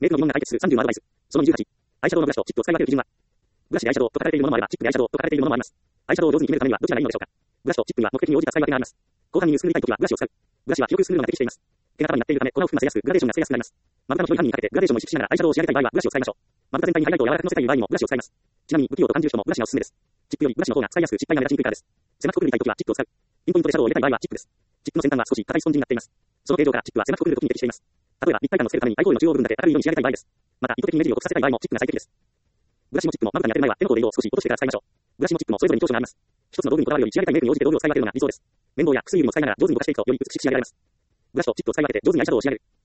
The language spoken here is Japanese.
メイクの疑問が解決する30のアドバイス。その28。アイシャドウのブラシとチップを使い分ける基準は、ブラシでアイシャドウと書かれているものもあれば、チップでアイシャドウと書かれているものもあります。アイシャドウを上手に決めるためにはどちらがいいのでしょうか。ブラシとチップには目的に応じた使い分けがあります。後半に薄く塗りたいときはブラシを使う。ブラシは広く薄く塗るのが適しています。手形になっているため粉を含ませやすくグラデーションがつけやすくなります。まぶたの広い範囲にかけてグラデーションを意識しながらアイシャドウを仕上げたい場合はブラシを使いましょう。まぶた全体にハイライトを柔らかく乗せたい場合にもブラシを使います。ちなみに不器用と感じる人もブラシがおすすめです。チップよりブラシの方が使いやすく失敗が目立ちにくいからです。狭くくるりたいときはチップを使う。ピンポイントでシャドウを入れたい場合はチップです。チップの先端は少し硬いスポンジになっています。その形状からチップは狭くくるるときに適しています。例えば立体感をつけるためにアイコールの中央部分だけ明るい色に仕上げたい場合です。また意図的に目尻を濃くさせたい場合もチップが最適です。ブラシもチップもまぶたに当てる前は手の甲で色を少し落としてから使いましょう。ブラシもチップもそれぞれに長所があります。一つの道具にこだわるより仕上げたいメイクに応じて道具を使い分けるのが理想です。綿棒や薬指も使いながら上手にぼかしていくとより美しく仕上げられます。ブラシとチップを使い分けて上手にアイシャドウを仕上げる。